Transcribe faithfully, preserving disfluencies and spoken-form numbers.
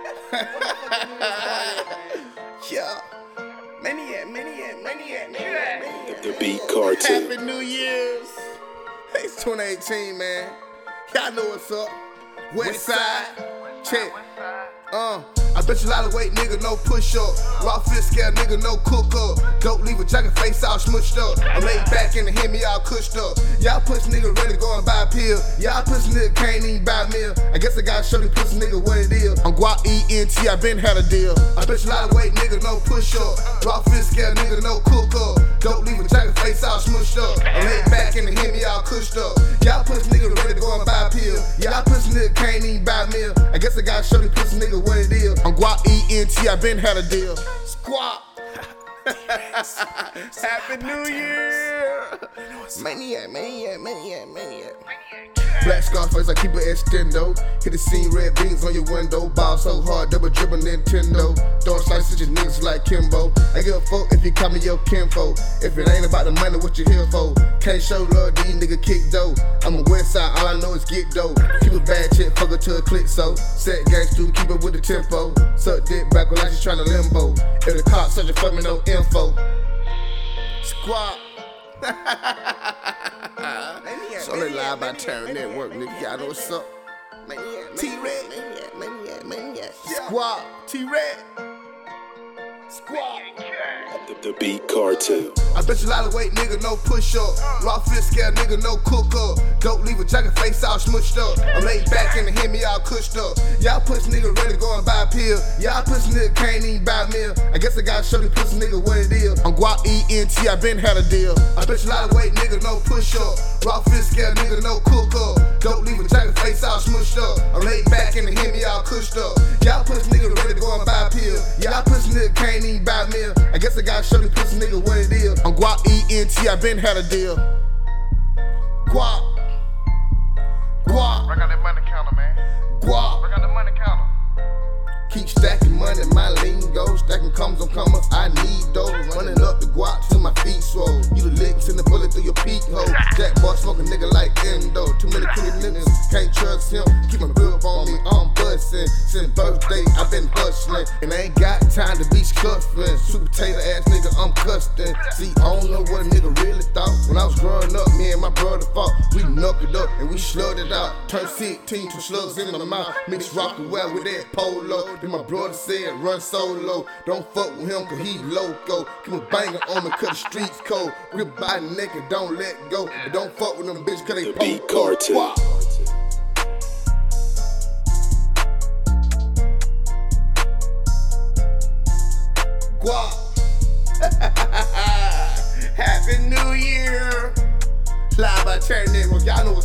Yeah. Maniac, maniac, maniac, maniac, maniac. The Beat Cartel. Happy New Year's. Hey, it's twenty eighteen, man. Y'all know what's up. West Side. Check. Uh, I bet you a lot of weight, nigga, no push up. Raw fist scale, nigga, no cook up. Don't leave a jacket face all smushed up. I'm laid back in the hit me all cushed up. Y'all pussy nigga ready to go and buy a pill. Y'all pussy nigga can't even buy a meal. I guess I gotta show these pussy nigga what it is. I'm Guap E N T, I been had a deal. I bet you a lot of weight, nigga, no push up. Raw fist scale, nigga, no cook up. Don't leave a jacket face all smushed up. I'm laid back in the hit me all cushed up. Y'all pussy nigga ready to go and buy a pill. Y'all pussy nigga can't even buy a meal. I guess I gotta show these pussy nigga what it is. I'm Guap E N T, I been had a deal. Squat. Happy New Year. Maniac, maniac, maniac, maniac. Black Scarface, I keep it extendo. Hit the scene, red beans on your window. Ball so hard, double dribble Nintendo. Throwing slices to niggas like Kimbo. I give a fuck if you call me your kinfo. If it ain't about the money, what you here for? Can't show love, these nigga kick dough. I'm a West Side, all I know is get dough. Keep a bad chick, fuck her to a click so. Set gangs to keep it with the tempo. Suck dick back like she's tryna limbo. If the cops searching for me, no info. Squad. So they lie about Terror Network, nigga. Y'all know what's up. T-Red. Maniac, maniac, maniac. Squad. T-Red. Squad. The, the Beat Cartel. I bet you a lot of weight, nigga, no push up. Raw fist scale, nigga, no cook up. Don't leave a jacket face all smushed up. I'm laid back in the hit me all cushed up. Y'all pussy nigga ready to go and buy a pill. Y'all pussy nigga can't even buy a meal. I guess I gotta show these pussy nigga what it is. I'm Guap E N T, I been had a deal. I bet you a lot of weight, nigga, no push up. Raw fist scale, nigga, no cook up. Don't leave a jacket face all smushed up. I'm laid back in the hit me all cushed up. Y'all pussy nigga ready to go and buy a pill. Y'all pussy nigga can't even buy a meal. I guess I gotta show these pussy nigga what it is. I'm Guap E N T, I been had a deal. Guap. Guap. Bring out that money counter, man. Guap. Bring out the money counter. Keep stacking money, my lingo. Stacking comes on come up, I need those. Running up the guap till my feet swole. You the licks in the bullet through your peak hole. Jack boy smoking nigga like Endo. Too many crooked niggas, can't trust him. Keep my grip on me, I'm bustin'. Since birthday, I been hustling. And I ain't got time to be scuffing. Super tater ass nigga, I'm custin'. See, I don't know what a nigga really thought. When I was growing up, me and my brother fought. We knuckled up and we slugged it out. Turned sixteen, two slugs in my mouth. Mixed rock and well with that polo. Then my brother said, run solo. Don't fuck with him cause he loco. Keep a banger on me cause the streets cold. Grip by the neck and don't let go. And don't fuck with them bitches cause they The Beat Cartel. Wow. Guap. Happy New Year. Live by Terror Network. Y'all know